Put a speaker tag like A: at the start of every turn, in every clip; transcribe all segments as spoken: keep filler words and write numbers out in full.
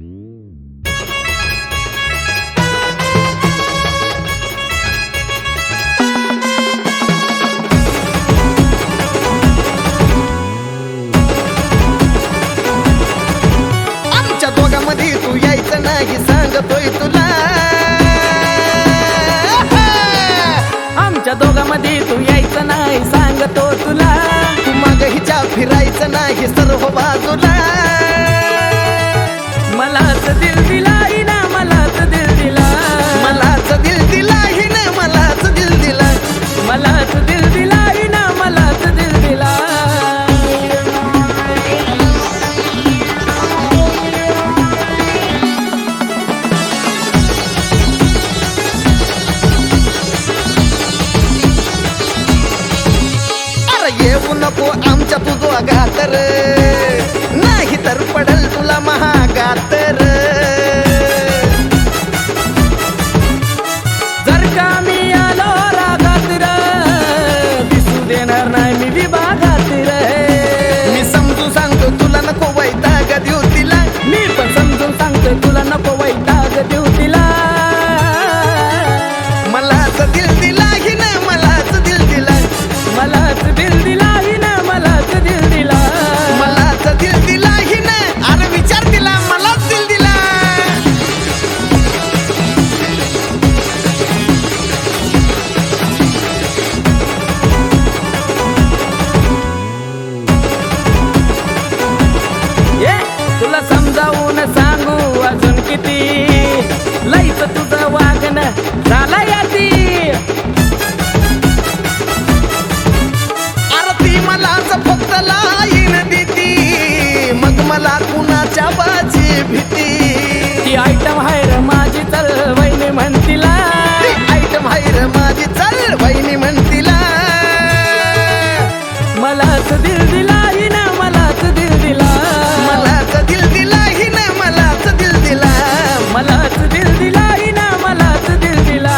A: आमच्या दोघांमध्ये तू यायचं नाही सांगतोय तुला,
B: आमच्या दोघांमध्ये तू यायचं नाही सांगतो तुला,
A: तू माग हिच्या फिरायचं नाही सर्व बाजूला.
B: मलाच दिल दिला हिना, मलाच दिल दिला,
A: मलाच दिल दिला हिने मलाच दिल दिला,
B: मलाच दिल दिला हिना, मलाच दिल दिला.
A: अरे येऊ नको आमच्या तू दोघात रे, नाही तर पडल तुला महागात रे.
B: जर का मी आलो रागात रे, दिसू देणार नाही मी विभागात रे.
A: मी समजून सांगतो तुला नको वैताग देऊ तिला,
B: मी पण समजून सांगतोय तुला नको वैताग देऊ तिला.
A: मलाच दिल दिला हिने मलाच दिल दिला,
B: मलाच दिल दिला हिना, मलाच दिल दिला,
A: मलाच दिल दिला हिने. अरे विचार दिला मलाच दिल दिला.
B: ये तुला समजावून सांगू अजून किती, लईच तुझं वागणं झालं याती.
A: अरे ती मलाच फक्त लाईन देती, मग मला कुणाच्या बाची भीती.
B: ती आयटम हाय र माझी चल वहिनी म्हणतीला,
A: आयटम हायर माझी चल वहिनी म्हणतीला.
B: मलाच दिल दिला हिना, मलाच दिल दिला,
A: मलाच दिल दिला हिने मलाच दिल दिला,
B: मलाच दिल दिला हिना, मलाच दिल दिला.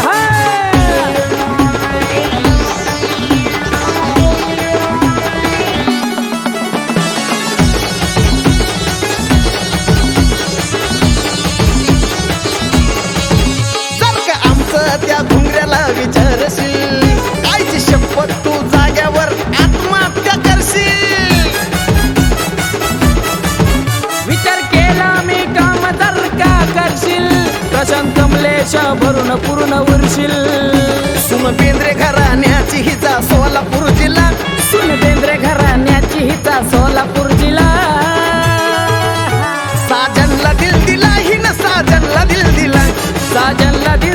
A: जर का आमचं त्या घुंगऱ्याला विचारशील, आईची शपथ तू जाग्यावर आत्महत्या करशील.
B: विचार केला मी काम जर का करशील, प्रशांत कमलेश भरून पूर्ण उरशील.
A: सुन बेंद्रे घराण्याची हिचा सोलापूर जिल्हा,
B: सुन बेंद्रे घराण्याची हिचा सोलापूर जिल्हा.
A: साजनला दिल दिला हिनं साजनला दिल दिला,
B: साजनला दिल